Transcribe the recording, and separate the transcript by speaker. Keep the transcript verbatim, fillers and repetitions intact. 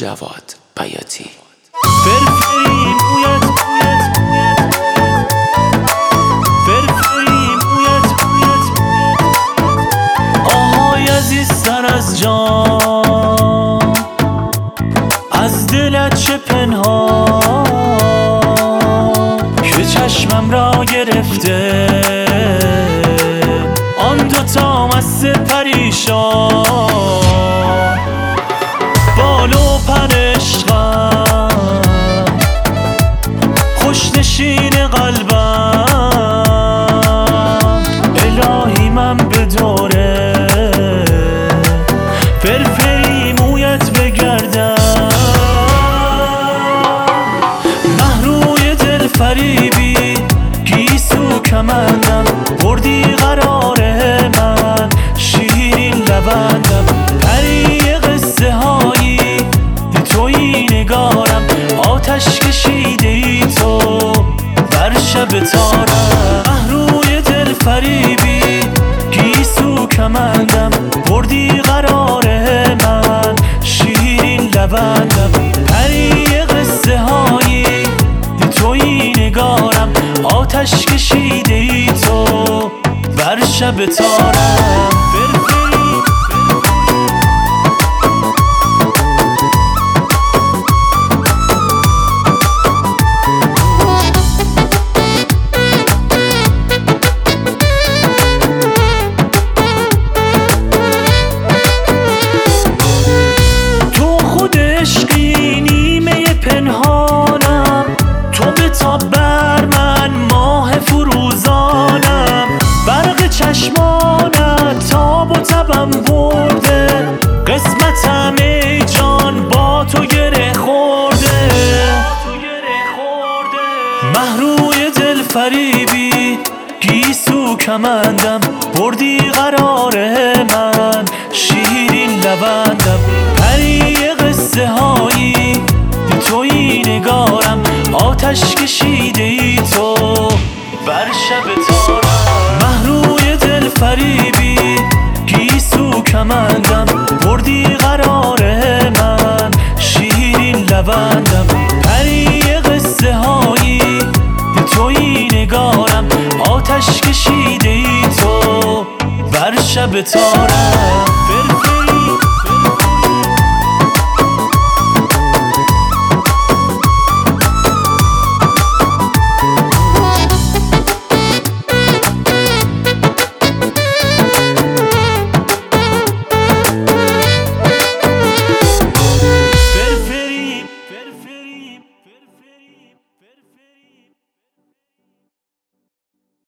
Speaker 1: جواد بیاتی.
Speaker 2: فرفری مویت مویت مویت فرفری مویت مویت آهای عزیزتر از جان، از دلت چه پنهان که چشمم را گرفته آن دوتا مست پریشان. بال و پر عشقم، خوش نشین قلبم، الهی من به دوره فرفری مویت بگردم. محروی دل فریبی گیسو کمندم، بردی قرار من شیرین لبندم. پری قصه هایی تویی نگارم، آتش کشیده ای تو بر شب تارم. محروی دل فریبی گیسو کمندم، بردی قرار من شیرین لبندم. پری قصه هایی تویی نگارم، آتش کشیده ای تو بر شب تارم. عشقی نیمه پنهانم، تو بتاب بر من ماه فروزانم. برق چشمانت تاب و تبم برده، قسمتم ای جان با تو گره خورده. محروی دل فریبی گیسو کمندم، بردی قرار من شیرین لبندم.